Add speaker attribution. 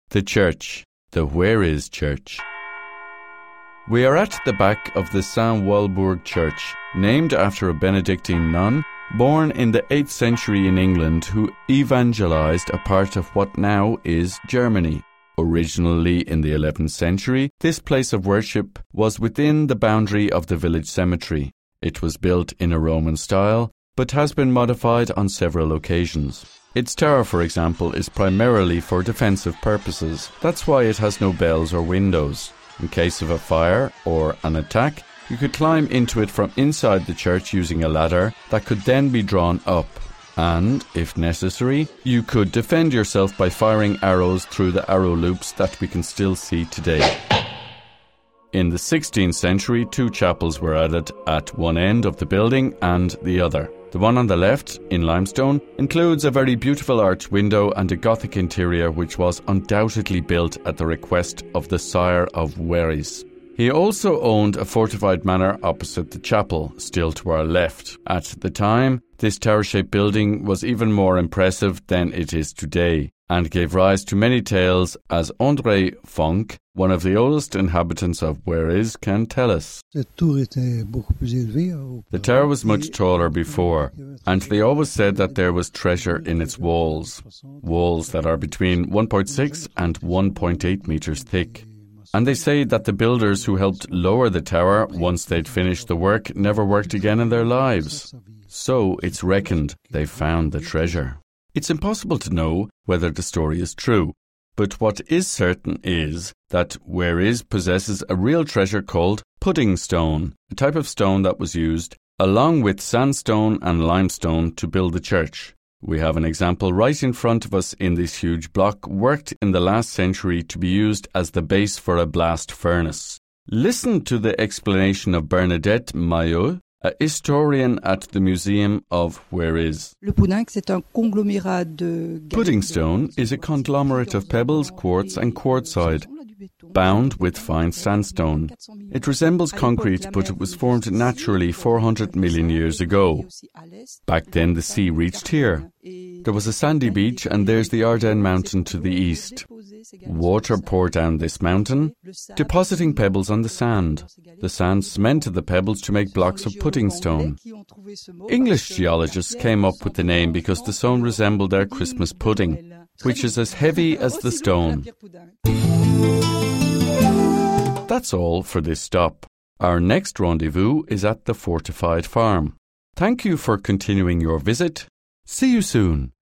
Speaker 1: The church, the Where Is Church. We are at the back of the Saint Walburg Church, named after a Benedictine nun born in the 8th century in England who evangelized a part of what now is Germany. Originally in the 11th century, this place of worship was within the boundary of the village cemetery. It was built in a Roman style, but has been modified on several occasions. Its tower, for example, is primarily for defensive purposes. That's why it has no bells or windows. In case of a fire or an attack, you could climb into it from inside the church using a ladder that could then be drawn up. And, if necessary, you could defend yourself by firing arrows through the arrow loops that we can still see today. In the 16th century, 2 chapels were added at one end of the building and the other. The one on the left, in limestone, includes a very beautiful arched window and a Gothic interior which was undoubtedly built at the request of the sire of Wieris. He also owned a fortified manor opposite the chapel, still to our left. At the time, this tower-shaped building was even more impressive than it is today, and gave rise to many tales, as André Fonck, one of the oldest inhabitants of Wieris, can tell us. The tower was much taller before, and they always said that there was treasure in its walls that are between 1.6 and 1.8 meters thick. And they say that the builders who helped lower the tower, once they'd finished the work, never worked again in their lives. So it's reckoned they found the treasure. It's impossible to know whether the story is true, but what is certain is that Wieris possesses a real treasure called pudding stone, a type of stone that was used, along with sandstone and limestone, to build the church. We have an example right in front of us in this huge block, worked in the last century to be used as the base for a blast furnace. Listen to the explanation of Bernadette Maillot, a historian at the Museum of Wieris. Pudding stone is a conglomerate of pebbles, quartz and quartzite, bound with fine sandstone. It resembles concrete, but it was formed naturally 400 million years ago. Back then the sea reached here. There was a sandy beach, and there's the Ardennes mountain to the east. Water poured down this mountain, depositing pebbles on the sand. The sand cemented the pebbles to make blocks of pudding stone. English geologists came up with the name because the stone resembled their Christmas pudding, which is as heavy as the stone. That's all for this stop. Our next rendezvous is at the fortified farm. Thank you for continuing your visit. See you soon.